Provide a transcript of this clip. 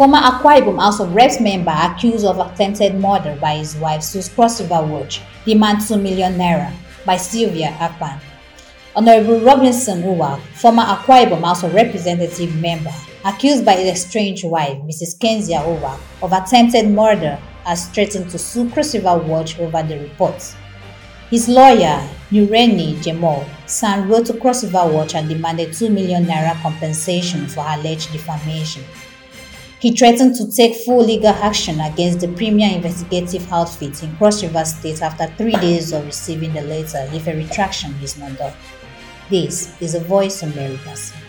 Former Akwa Ibom House of Reps member accused of attempted murder by his wife sues Cross River Watch, demand 2 million naira by Sylvia Akpan. Honorable Robinson Uwak, former Akwa Ibom House of Representative member, accused by his estranged wife, Mrs. Kenzia Uwak, of attempted murder, has threatened to sue Cross River Watch over the reports. His lawyer, Nureni Jemal San, wrote to Cross River Watch and demanded 2 million naira compensation for alleged defamation. He threatened to take full legal action against the premier investigative outfit in Cross River State after 3 days of receiving the letter if a retraction is not done. This is a Voice Americas.